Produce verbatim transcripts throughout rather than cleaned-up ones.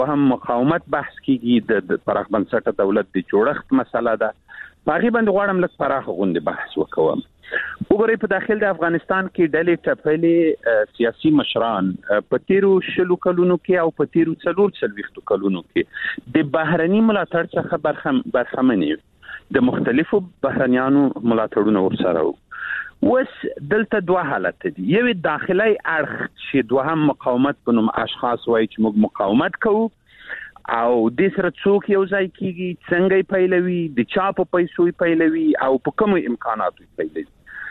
هم مقاومت بحث کیږي د پراخ بنسټه دولت د جوړښت مسله ده. باغی باندې غواړم لږ پراخ غونډه بحث وکوم. وګورئ په داخل د افغانستان کې ډلې ټپلې سیاسي مشران په تیرو شلو کلونو کې او په تیرو څلور څلوېښتو کلونو کې د بهرني ملاتړ څخه برخم برخمنې د مختلفو بهرنیانو ملاتړونو ورسره وو. وس دلته دوه حالت دي. یو داخلي اړخ چې دوهم مقاومت په نوم اشخاص وایي چې موږ مقاومت کوو او د سره څوک یو ځای کیږي، څنګه پیلوي، د چا په پیسو پیلوي او په کوم امکاناتو پیلوي.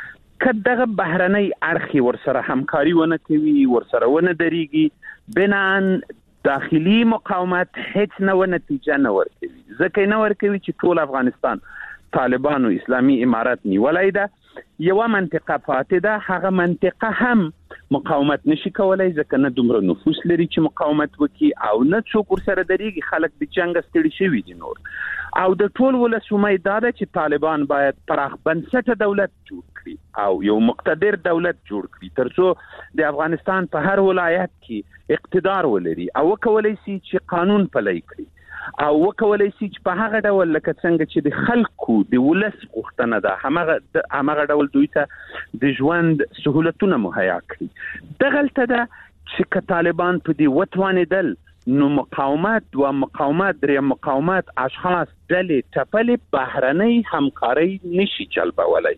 کله بهرنی اړخ ورسره همکاري ونه کوي، ورسره ونه دريږي، بنان داخلي مقاومت هیڅ نه نتیجه نه ورکوي. ځکه نه ورکوي چې ټول افغانستان طالبان او اسلامي امارات نیولای ده. یو منطقه پاتې ده، هغه منطقه هم مقاومت نشي کولای ځکه نه دومره نفوس لري چې مقاومت وکړي او نه څوک ورسره دريږي. خلک د جنگ ستړي شوي دي نور. او د ټول ولس امید ده چې طالبان باید پراخ بنسټه دولت جوړ کړي او یو مقتدر دولت جوړ کړي ترڅو د افغانستان په هر ولایت کې اقتدار ولري او وکولای شي چې قانون پلی کړي او وکولای شي چې په هغه ډول لکه څنګه چې د خلکو د ولس غوښتنه ده همغه همغه ډول دوی ته د ژوند سہولتونه مهیا کړي. دغلته ده چې که طالبان په دې وتوانېدل نو مقاومت و مقاومت درې مقاومت اشخاص ډلې ټپلې بهرنۍ همکاري نشي جلبولای.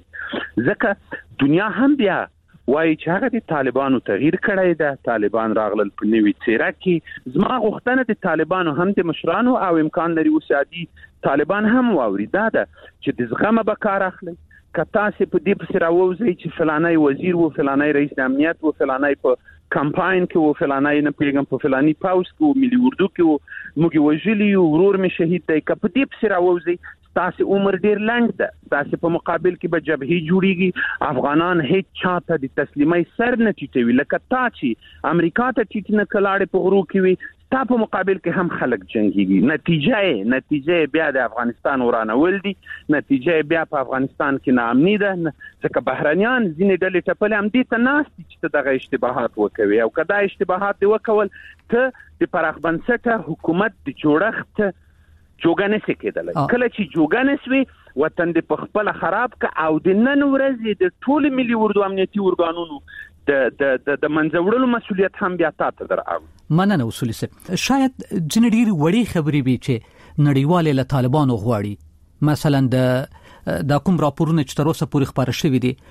ځکه دنیا هم بیا وایي چې هغه د طالبانو تغییر کړی ده، طالبان راغلل په نوې څیره کې. زما غوښتنه د طالبانو هم د مشرانو او امکان لري وسادي طالبان هم واوري دا ده چې د زغمه به کار اخلي. که تاسو په دې پسې راوځئ چې فلانی وزیر و، فلانی رئیس امنیت و، فلانی په کمپاین کې و، فلانی نه پیغام په فلانی پاوس کې و، ملي اردو کې و، موږ وژلی یو، ورور می شهید دی. که په دې پسې راوځئ تاسو عمر ډیر لنډ ده. تاسو په مقابل کې به جبهې جوړیږي. افغانان هیڅ چاته د تسلیمۍ سر نه ټیټوي. لکه تا چې امریکا ته ټیټ نه کلاړې په غرو کې وي، تا په مقابل کې هم خلک جنگيږي. نتیجه نتیجه بیا د افغانستان ورانول دي. نتیجه بیا په افغانستان کې ناامني ده ځکه بهرنیان ځینې ډلې ټپلې هم دې ته ناست دي چې دغه اشتباهات وکوي. او کدا اشتباهات دی وکول ته د پراخ بنسټه حکومت د جوړښت جوګانه سي کېدل. کله چې جوګانه سوي وطن د پخپل خراب ک او د نن ورځې د ټول ملي اردو امنیتي ورګانونو د د د منځوړلو مسولیت هم بیا تاسو درآو. مننه اصولي سه. شاید جن ډیر وړي خبرې به چې نړیوال له طالبانو غواړي. مثلا د د کوم راپورونه چې تر اوسه پورې خبره شوې دي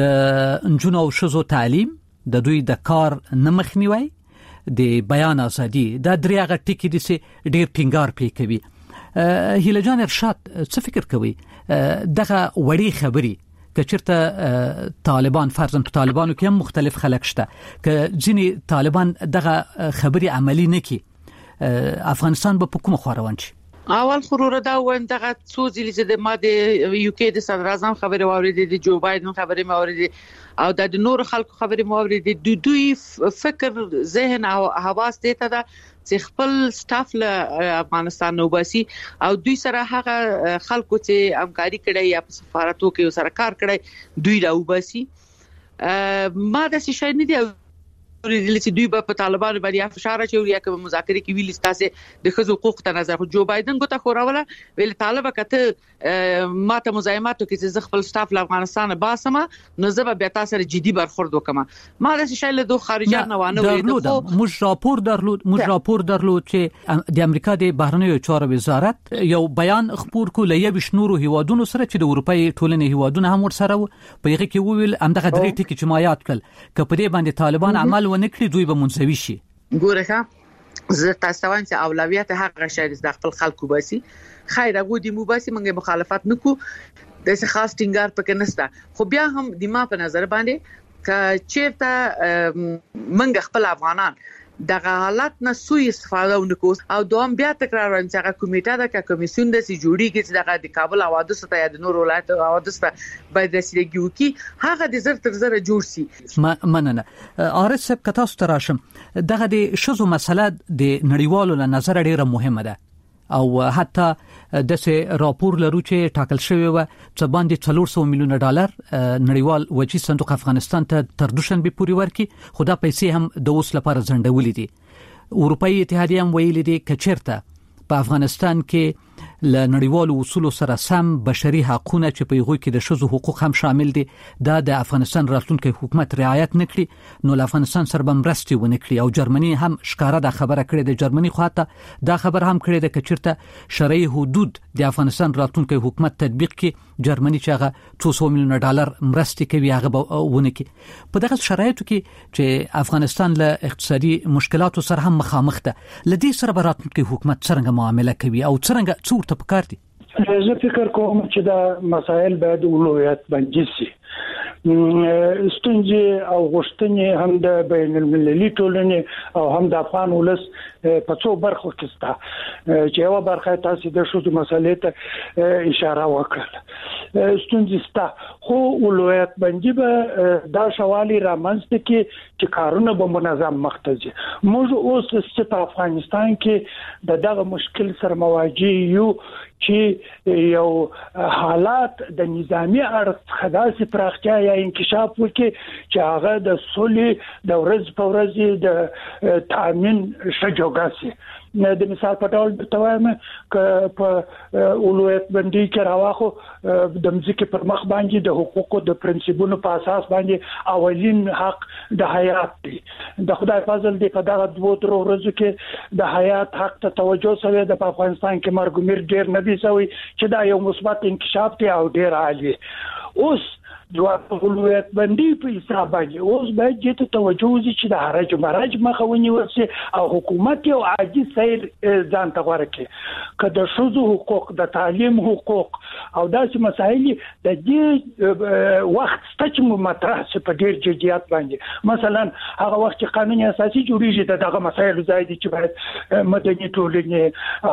د انجونو او شزو تعلیم، د دوی د کار نمخنیوي، د بیان ازادي، د دریاغه ټکی دي سه ډیر ټینګار پی کوي. هیله جان ارشاد څه فکر کوي دغه وړي خبري که چیرته طالبان فرضاً په طالبانو کې هم مختلف خلک شته که ځینې طالبان دغه خبري عملی نکي افغانستان به په کومه خوا روان شي؟ اول خروره دا وین دغه څو ځلې چې د ماده یو کې د صدر اعظم خبره واوریدې، د جو بایدن خبره واوریدې او د نور خلکو خبره واوریدې. د دوی فکر ذهن او حواس دې ته دا چې خپل سټاف له افغانستان نو باسي او دوی سره هغه خلکو چې همکاري کړي یا په سفارتو کې سره کار کړي دوی راو باسي. ما د څه شي نه دی ورېدل چې دوی په طالبانو باندې فشار اچوي یا کوم مذاکره کې ویل ستاسو د خزو حقوق ته نظر. جو بایدن ګوته خوراوله ویل طالب کته ماته مزاحماتو کې چې خپل سټاف له افغانستان باسمه نو زه به تاسو سره جدي برخورد وکم. ما د شای له دوه خارجه نه وانه ورېدل. موږ راپور درلود موږ راپور درلود چې د امریکا د بهرنیو چارو وزارت یو بیان خبر کو لې بشنورو هیوادونو سره چې د اروپای ټولنې هیوادونو هم ورسره په یغه کې ویل همدغه درې ټکی چې ما یاد کړل ک په دې باندې طالبان عمل ونکړي دوی به منځوي شي. ګوره زه تاسو وان چې اولویت هغه شی د خپل خلکو باسي. خیر هغه د مو باسي موږ مخالفت نکو د څه خاص ټینګار پکې نشته. خو بیا هم د ما په نظر باندې ک چیرته موږ خپل افغانان دغه حالت نه سوء استفاده ونکو او دوام بیا تکرار ون چې هغه کمیټه د کمیسیون د سي جوړیږي چې دغه د کابل حوادث ته یا د نور ولایت حوادث ته باید رسیدګي وکي هغه د زر تر زر جوړ سي. مننه ارس سب کتا ستراشم دغه د شزو مسله د نړیوالو له نظر ډیره مهمه ده او حتی د سه راپور لرو چې ټاکل شوی و چې باندې څلور سوه میلیونه ډالر نړیوال وچی صندوق افغانستان ته تر دوشنبه پورې ورکړي. خدا پیسې هم د اوس لپاره ځنډولې دي. اروپאי اتحادیه هم ویلي دي کچرته په افغانستان کې ل نړیوالو اصولو سره سم بشري حقوقونه چې په یوه کې د شذو حقوق هم شامل دي دا د افغانستان راتلونکي حکومت رعایت نکړي نو ل افغانستان سره به مرستې ونه کړي او جرمني هم ښکارا د خبره کړې د جرمني خواته دا خبر هم کړې د کچرته شرعي حدود د افغانستان راتلونکي حکومت تطبیق کې جرمني چې هغه څو سو میلیون ډالر مرستې کوي هغه ونه کړي په دغه شرایطو کې چې افغانستان له اقتصادي مشکلاتو سره هم مخامخ ده لدې سره به راتلونکي حکومت څنګه معامله کوي او څنګه څور ته پکار دي. زه فکر کوم چې دا مسائل باید اولویت باندې شي ستونزې او غوښتنې هم د بین المللي ټولنې او هم د افغان ولس په څو برخو کې ستا چې یو برخه تاسو د شذو مسلې ته اشاره وکړه ستونزې ستا خو اولویت باندې به دا شوالي رامنځته کې چې کارونه به منظم مخته موږ اوس په افغانستان کې د دغه مشکل سره مواجه یو چې یو حالات د نظامی اړخ خداسي پراختیا یا انکشاف وکړي چې هغه د صلح د ورځ په ورځ د تامین شجوګاسي د مثال په ډول د توایم ک په اولویت باندې کې راوخو د مځکې پر مخ باندې د حقوقو د پرنسپونو په اساس باندې اولین حق د حیات دی د خدای فضل دی په دغه دوه تر ورځو کې د حیات حق ته توجه شوی د افغانستان کې مرګ میر ډیر نه دی شوی چې دا یو مثبت انکشاف دی او ډیر عالی اوس دوه اولویت باندې په حساب باندې اوس باید چې توجه وشي چې د حرج مرج مخه ونیول شي او حکومت یو عاجز سیر ځان ته غوړه کړي که د شذو حقوق د تعلیم حقوق او داسې مسایل د دې وخت چې مطرح شي په ډیر جديات باندې مثلا هغه وخت چې قانون اساسي جوړیږي دغه مسایل زائد چې باید مدني ټولنې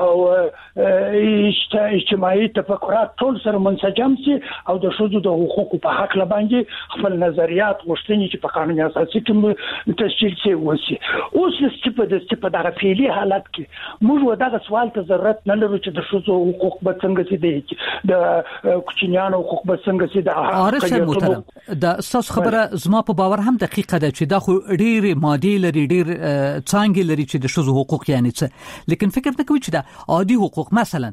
او اجتماعي تفکرات ټول سره منسجم شي او د شذو د حقوقو په حق لباندې خپل نظریات غوښتنې چې په قانون اساسي کې تشکیل شي وسی اوس چې په دې په دغه فعلی حالت کې موږ دغه سوال ته ضرورت نه لرو چې د شذو حقوق به څنګه سي دي د کوچنیانو حقوق به څنګه سي د ارسه محترم دا اساس خبره زما په باور هم دقیقه ده چې دا خو ډیر مادي لري ډیر څنګه لري چې د شذو حقوق یعنی څه لیکن فکر نه کوي چې دا عادي حقوق مثلا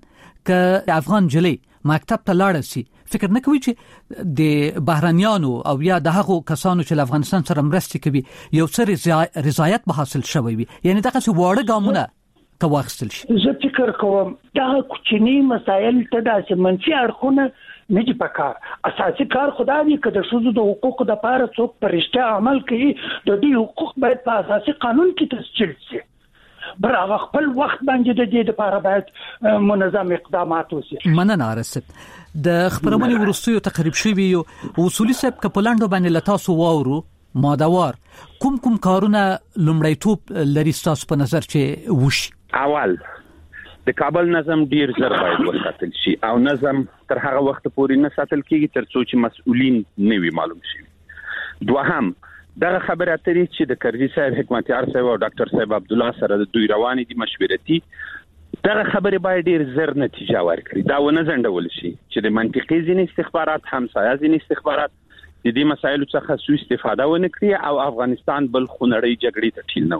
ک افغان جلی مکتب ته لاړ شي فکر نه کوي چې د بهرانيانو او یا د هغو کسانو چې افغانستان سره مرستې کوي یو څه رضایت به حاصل شوی وي یعنی دغه څه وړه ګامونه تواخستل شي زه فکر کوم دا کوچنی مسایل ته د منفي اړخونه نه دي پکار اساسي کار خدای دی چې د شذو د حقوقو د لپاره څوک پرشته عمل کوي د دې حقوق باید په اساسي قانون کې تسجیل شي بر هغه خپل وخت باندې د دې لپاره باید منظم اقدامات وشي مننه ارسد د خبرونه ورستیو تقریب شوی یو اصولي سب کپلاندو باندې لتاسو واورو مادوار کوم کوم کارونه لومړی توپ لري تاسو په نظر چې وشي اول د کابل نظم ډیر زر باید وساتل شي او نظم تر هغه وخت پورې نه ساتل کیږي تر څو چې مسؤلین نه وي معلوم شي دوهم دغه خبره اترې چې د کرزي صاحب حکمتیار صاحب او ډاکټر صاحب عبد الله سره د دوی روانې دي مشورتي دغه خبره باید ډیر زر نتیجه ورکړي دا ونه زندول شي چې د منطقي ځین استخبارات همسایه ځین استخبارات د دې مسایلو څخه سوء استفاده ونه کړي او افغانستان بل خونړی جګړې ته ټیل نه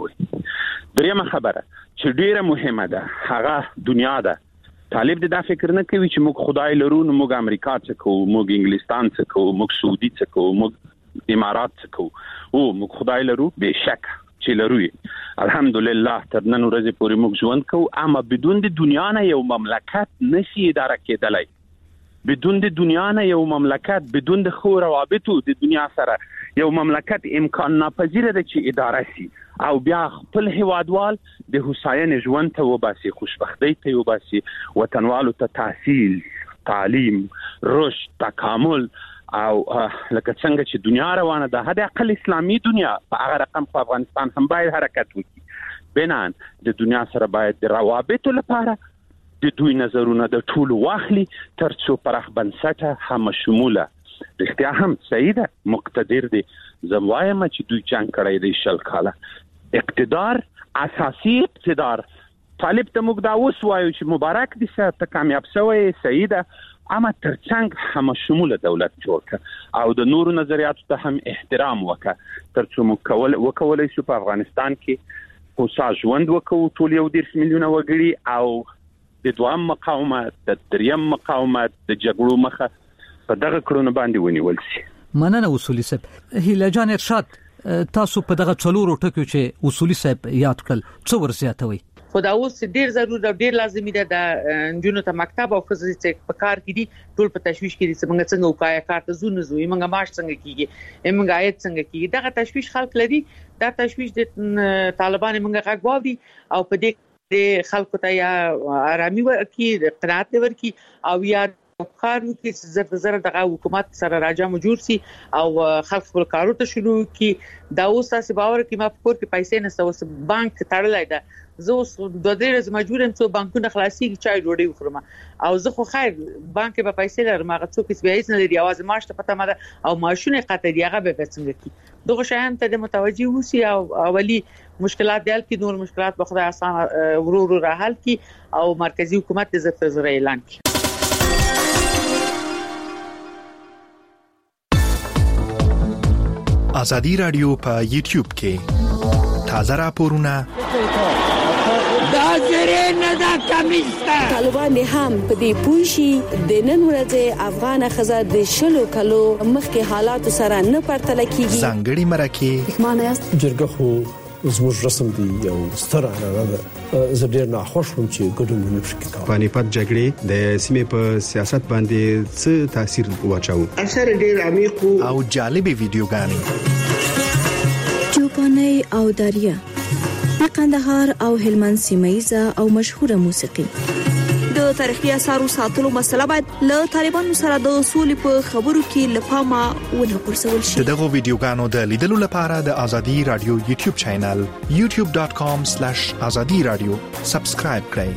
وي دریمه خبره چې ډیره مهمه ده هغه دنیا ده طالب دا فکر نه کوي چې موږ خدای لرو نو موږ امریکا څخه کوو موږ انګلستان څخه کوو موږ سعودي څخه کوو موږ امارات څخه کوو او موږ خدای لرو به شک چې لرو الحمدلله تر نن ورځې پورې موږ ژوند کوو اما بدون د دنیا نه یو مملکت نشي اداره کېدلای بدون د دنیا نه یو مملکت بدون د خو روابطو د دنیا سره یو مملکت امکان ناپذیر ده چې اداره شي او بیا خپل هوادوال د حسین ژوند ته وباسي خوشبختی ته وباسي وطنوالو ته تحصیل تعلیم رشد تکامل او لکه څنګه چې دنیا روانه ده هدا اقل اسلامي دنیا په هغه رقم په افغانستان هم باید حرکت وکړي بنان د دنیا سره باید د روابطو لپاره د دوی نظرونه د ټول واخلي تر څو پرخ بنسټه هم شموله رښتیا هم سیده مقتدر دي زموایم چې دوی جنگ کړی دی شل کاله اقتدار اساسي اقتدار طالب ته موږ دا اوس وایو چې مبارک دي ته کامیاب شوی سیده اما ترڅنګ هم شموله دولت جوړ کړ او د نورو نظریاتو ته هم احترام وکړه ترڅو موږ کول وکولای شو په افغانستان کې هوسا ژوند وکړو ټول یو دیرش میلیونه وګړي او د دوام مقاومت د دریم مقاومت د جګړو مخه په دغه کړنو باندې ونیول شي. مننه اصولي صاحب. هیله جان ارشاد تاسو په دغه څلورو ټکو چې اصولي صاحب یاد کړل څو ورزیاتوي؟ خو دا اوس ډیر ضروري او ډیر لازمي ده د جنونو ته مکتب او خصوصي چې په کار کې دي ټول په تشويش کې دي چې موږ څنګه وکایا کار ته زونه زوی موږ معاش څنګه کیږي موږ عاید څنګه کیږي دغه تشويش خلک لري. دا تشويش د طالبان موږ غږ واوري او په دې د خلکو ته یا آرامي ورکړي قناعت ورکړي او یا کار وکړي چې زر زر دغه حکومت سره راځم جوړ سي او خلک خپل کارو ته شروع کړي. دا اوس تاسو باور کې ما فکر کې پیسې نه اوس بانک تړلای ده زه اوس د دې ورځې مجبور یم چې بانکونه خلاصي کی چای ډوډۍ وخورم او زه خو خیر بانک به پیسې لرم هغه څوک چې بیا هیڅ نه لري اواز معاش ته پته مده او معاشونه قطع دی هغه به څنګه کی دغه شیان ته متوجي وسی او اولی مشکلات دل کی نور مشکلات به خدای آسان ورو ورو را حل کی او مرکزی حکومت د ضرورت زره اعلان کی. آزادی رادیو په یوټیوب کې تازه راپورونه دا زری نه دا کمیستا طالبان هم په دې پوښي د نن ورځې افغان خزه د شلو کلو مخکې حالات سره نه پرتل کیږي. ځانګړي مرکه معنی جرګه خو زموږ رسم دی یو ستر اعلان ده. زه ډیر ناخوښ وم چې ګډون ونه شي. پانیپت جګړې د سیمې په سیاست باندې څه تاثیر واچاو؟ اثر ډیر عمیق او جالبه ویډیوګانې چوپاني او داریا د قندهار او هلمند سیمایزه او مشهوره موسیقي. د تاریخي اثارو ساتلو مسله باید له طالبانو سره د اصول په خبرو کې لپاره ونه پرسول شي. دغه ویډیوګانو د لیدلو لپاره د آزادی رادیو یوټیوب چینل یوټیوب ډاټ کام سلیش آزادی رادیو سبسکرایب کړئ.